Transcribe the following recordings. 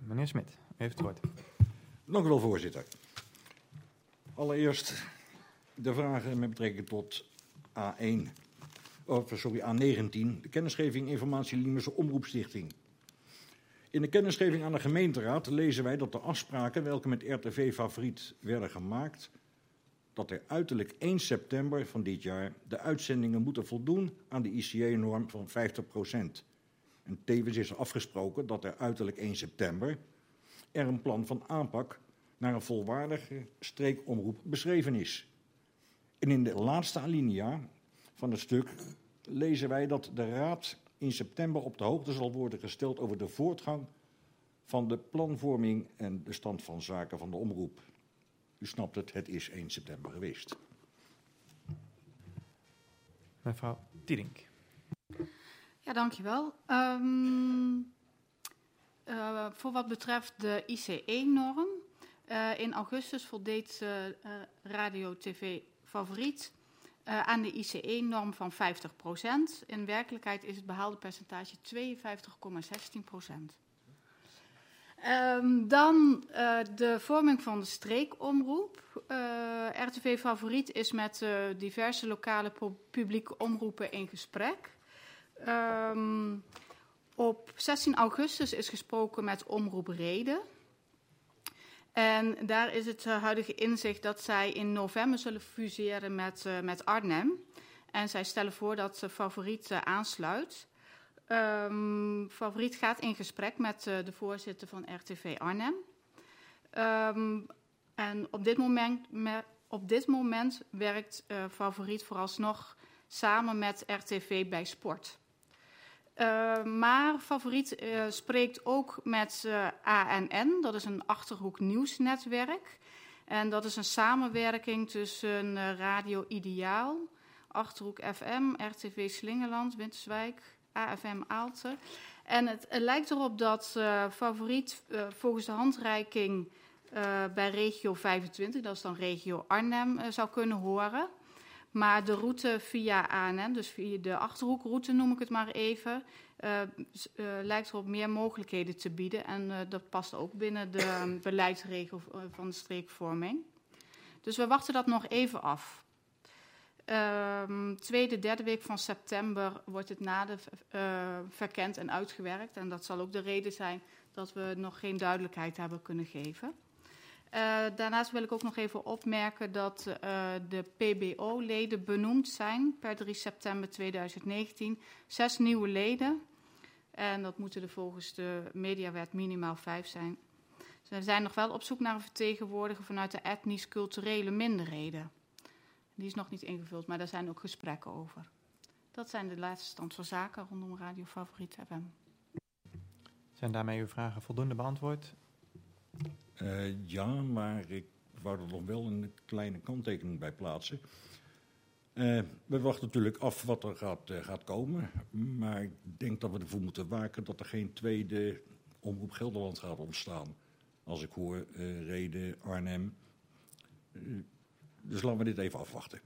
Meneer Smit, u heeft het woord. Dank u wel, voorzitter. Allereerst de vragen met betrekking tot A19, de kennisgeving informatie Liemerse Omroepstichting. In de kennisgeving aan de gemeenteraad lezen wij dat de afspraken welke met RTV Favoriet werden gemaakt, dat er uiterlijk 1 september van dit jaar de uitzendingen moeten voldoen aan de ICE-norm van 50%. En tevens is er afgesproken dat er uiterlijk 1 september er een plan van aanpak naar een volwaardige streekomroep beschreven is. En in de laatste alinea van het stuk lezen wij dat de Raad in september op de hoogte zal worden gesteld over de voortgang van de planvorming en de stand van zaken van de omroep. U snapt het, het is 1 september geweest. Mevrouw Tiedink. Ja, dankjewel. Voor wat betreft de ICE-norm. In augustus voldeed Radio TV Favoriet aan de ICE-norm van 50%. In werkelijkheid is het behaalde percentage 52,16%. Dan de vorming van de streekomroep. RTV Favoriet is met diverse lokale publieke omroepen in gesprek. Op 16 augustus is gesproken met Omroep Rheden. En daar is het huidige inzicht dat zij in november zullen fuseren met Arnhem. En zij stellen voor dat Favoriet aansluit. Favoriet gaat in gesprek met de voorzitter van RTV Arnhem. En op dit moment werkt Favoriet vooralsnog samen met RTV bij Sport. Maar Favoriet spreekt ook met ANN, dat is een Achterhoek nieuwsnetwerk. En dat is een samenwerking tussen Radio Ideaal, Achterhoek FM, RTV Slingeland, Winterswijk, AFM Aalten. En het lijkt erop dat Favoriet volgens de handreiking bij regio 25, dat is dan regio Arnhem, zou kunnen horen. Maar de route via ANN, dus via de Achterhoekroute noem ik het maar even, lijkt erop meer mogelijkheden te bieden. En dat past ook binnen de beleidsregel van de streekvorming. Dus we wachten dat nog even af. Tweede, derde week van september wordt het nader verkend en uitgewerkt. En dat zal ook de reden zijn dat we nog geen duidelijkheid hebben kunnen geven. Daarnaast wil ik ook nog even opmerken dat de PBO-leden benoemd zijn per 3 september 2019. 6 nieuwe leden. En dat moeten er volgens de mediawet minimaal 5 zijn. Ze zijn nog wel op zoek naar een vertegenwoordiger vanuit de etnisch-culturele minderheden. Die is nog niet ingevuld, maar daar zijn ook gesprekken over. Dat zijn de laatste stand van zaken rondom Radio Favoriet FM. Zijn daarmee uw vragen voldoende beantwoord? Ja, maar ik wou er nog wel een kleine kanttekening bij plaatsen. We wachten natuurlijk af wat er gaat komen. Maar ik denk dat we ervoor moeten waken dat er geen tweede Omroep Gelderland gaat ontstaan. Als ik hoor Rheden, Arnhem. Dus laten we dit even afwachten.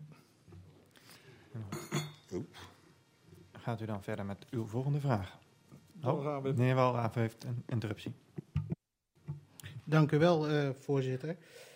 Gaat u dan verder met uw volgende vraag? Walraven. Meneer Walraven heeft een interruptie. Dank u wel, voorzitter.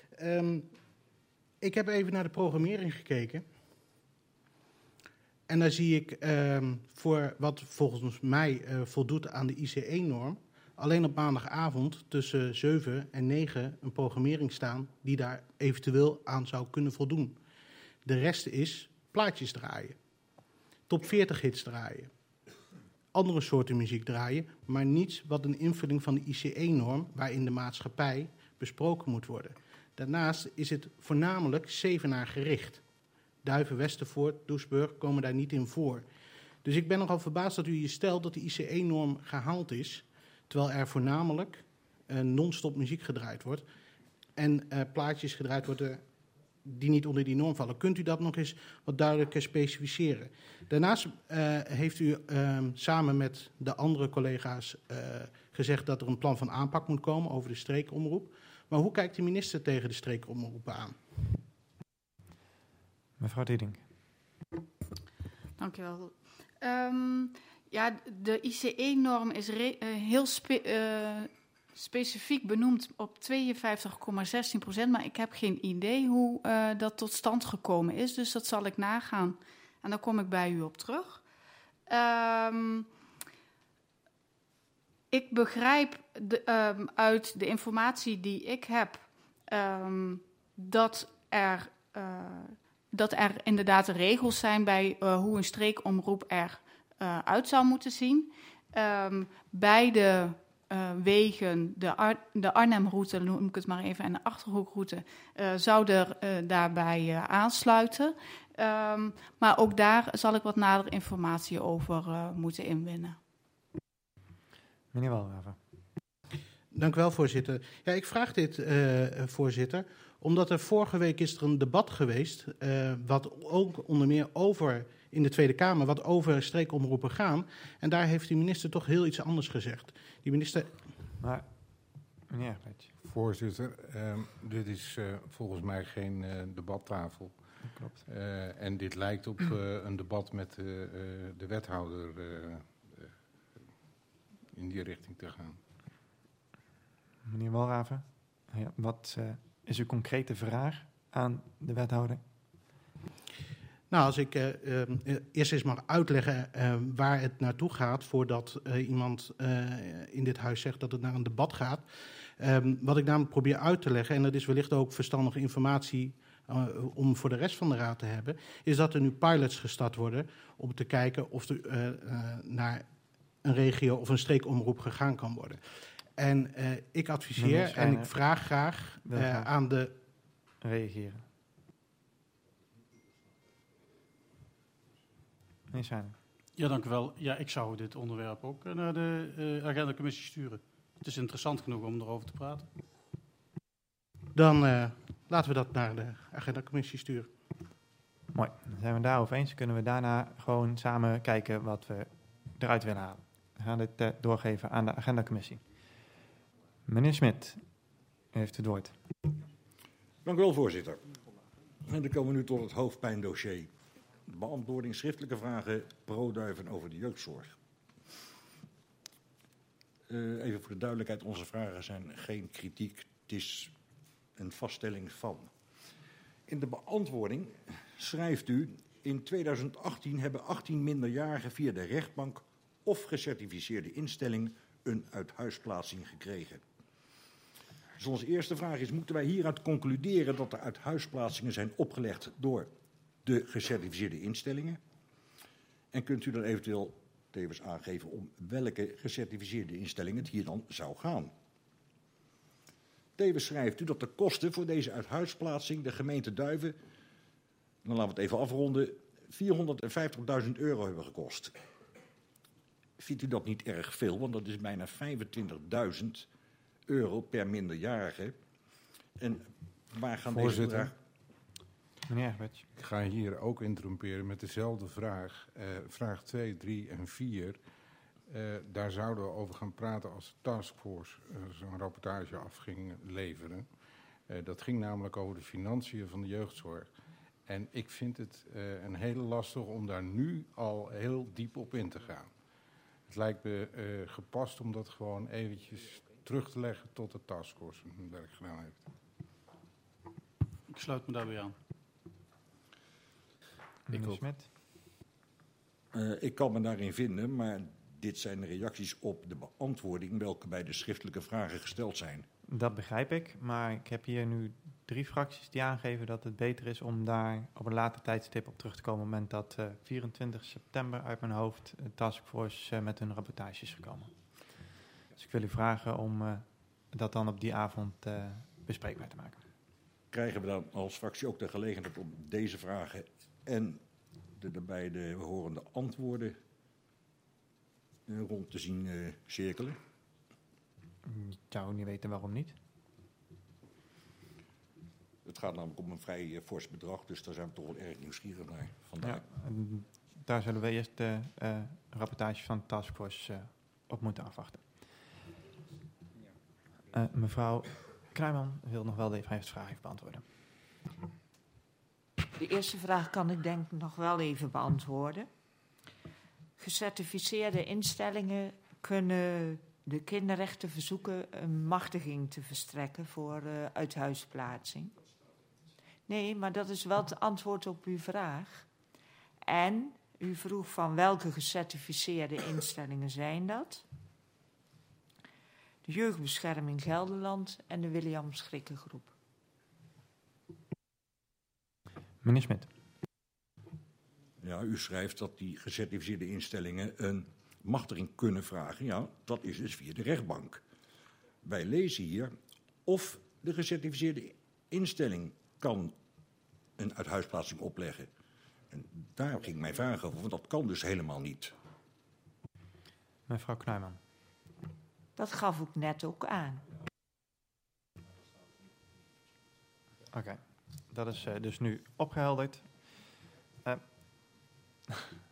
Ik heb even naar de programmering gekeken. En daar zie ik voor wat volgens mij voldoet aan de ICE-norm... alleen op maandagavond tussen 7 en 9 een programmering staan... die daar eventueel aan zou kunnen voldoen. De rest is plaatjes draaien. Top 40 hits draaien. Andere soorten muziek draaien, maar niets wat een invulling van de ICE-norm... waarin de maatschappij besproken moet worden. Daarnaast is het voornamelijk Zevenaar gericht. Duiven, Westervoort, Doesburg komen daar niet in voor. Dus ik ben nogal verbaasd dat u hier stelt dat de ICE-norm gehaald is... terwijl er voornamelijk non-stop muziek gedraaid wordt... en plaatjes gedraaid worden die niet onder die norm vallen. Kunt u dat nog eens wat duidelijker specificeren? Daarnaast heeft u samen met de andere collega's gezegd... dat er een plan van aanpak moet komen over de streekomroep. Maar hoe kijkt de minister tegen de streekomroepen aan? Mevrouw Tiedink. Dank u wel. Ja, de ICE-norm is heel specifiek benoemd op 52,16%, maar ik heb geen idee hoe dat tot stand gekomen is. Dus dat zal ik nagaan en dan kom ik bij u op terug. Ik begrijp uit de informatie die ik heb dat er inderdaad regels zijn bij hoe een streekomroep eruit zou moeten zien. Beide wegen, de Arnhem-route, noem ik het maar even, en de Achterhoekroute, zouden daarbij aansluiten. Maar ook daar zal ik wat nadere informatie over moeten inwinnen. Meneer Walraven. Dank u wel, voorzitter. Ja, ik vraag dit, voorzitter, omdat er vorige week is er een debat geweest, wat ook onder meer over in de Tweede Kamer, wat over streekomroepen gaan. En daar heeft de minister toch heel iets anders gezegd. Die minister... Maar, meneer Egberts. Voorzitter, dit is volgens mij geen debattafel. Klopt. En dit lijkt op een debat met de wethouder in die richting te gaan. Meneer Walraven, ja, wat is uw concrete vraag aan de wethouder? Nou, als ik eerst eens mag uitleggen waar het naartoe gaat, voordat iemand in dit huis zegt dat het naar een debat gaat. Wat ik namelijk probeer uit te leggen, en dat is wellicht ook verstandige informatie om voor de rest van de raad te hebben, is dat er nu pilots gestart worden om te kijken of er naar een regio of een streekomroep gegaan kan worden. En ik adviseer en ik vraag graag aan de... Reageren. Meneer Schijnen. Ja, dank u wel. Ja, ik zou dit onderwerp ook naar de agendacommissie sturen. Het is interessant genoeg om erover te praten. Dan laten we dat naar de agendacommissie sturen. Mooi, dan zijn we daarover eens. Kunnen we daarna gewoon samen kijken wat we eruit willen halen. We gaan dit doorgeven aan de agendacommissie. Meneer Smit, u heeft het woord. Dank u wel, voorzitter. En dan komen we nu tot het hoofdpijndossier. Beantwoording schriftelijke vragen Pro-Duiven over de jeugdzorg. Even voor de duidelijkheid, onze vragen zijn geen kritiek, het is een vaststelling van. In de beantwoording schrijft u, in 2018 hebben 18 minderjarigen via de rechtbank of gecertificeerde instelling een uithuisplaatsing gekregen. Dus onze eerste vraag is, moeten wij hieruit concluderen dat er uithuisplaatsingen zijn opgelegd door de gecertificeerde instellingen? En kunt u dan eventueel tevens aangeven om welke gecertificeerde instellingen het hier dan zou gaan? Tevens schrijft u dat de kosten voor deze uithuisplaatsing de gemeente Duiven, dan laten we het even afronden, €450.000 hebben gekost. Vindt u dat niet erg veel? Want dat is bijna €25.000 per minderjarige. En waar gaan Voorzitter, deze bedragen? Meneer Egberts. Ik ga hier ook interromperen met dezelfde vraag. Vraag 2, 3 en 4. Daar zouden we over gaan praten als de taskforce zo'n rapportage af ging leveren. Dat ging namelijk over de financiën van de jeugdzorg. En ik vind het een hele lastig om daar nu al heel diep op in te gaan. Het lijkt me gepast om dat gewoon eventjes terug te leggen tot de taskforce hun werk gedaan heeft. Ik sluit me daarbij aan. Meneer Smit. Ik kan me daarin vinden, maar dit zijn de reacties op de beantwoording welke bij de schriftelijke vragen gesteld zijn. Dat begrijp ik, maar ik heb hier nu 3 fracties die aangeven dat het beter is om daar op een later tijdstip op terug te komen op het moment dat 24 september uit mijn hoofd de taskforce met hun rapportage is gekomen. Dus ik wil u vragen om dat dan op die avond bespreekbaar te maken. Krijgen we dan als fractie ook de gelegenheid om deze vragen en de daarbij de horende antwoorden rond te zien cirkelen? Ik zou niet weten waarom niet. Het gaat namelijk om een vrij fors bedrag, dus daar zijn we toch wel erg nieuwsgierig naar. Vandaar. Ja, daar zullen we eerst de rapportage van de taskforce op moeten afwachten. Mevrouw Kruijman wil nog wel de vraag even beantwoorden. De eerste vraag kan ik denk ik nog wel even beantwoorden. Gecertificeerde instellingen kunnen de kinderrechten verzoeken een machtiging te verstrekken voor uithuisplaatsing. Nee, maar dat is wel het antwoord op uw vraag. En u vroeg van welke gecertificeerde instellingen zijn dat? De Jeugdbescherming Gelderland en de William Schrikkengroep. Meneer Smit. Ja, u schrijft dat die gecertificeerde instellingen een machtiging kunnen vragen. Ja, dat is dus via de rechtbank. Wij lezen hier of de gecertificeerde instelling kan een uithuisplaatsing opleggen. En daar ging mijn vraag over, want dat kan dus helemaal niet. Mevrouw Knuijman. Dat gaf ik net ook aan. Oké, dat is dus nu opgehelderd.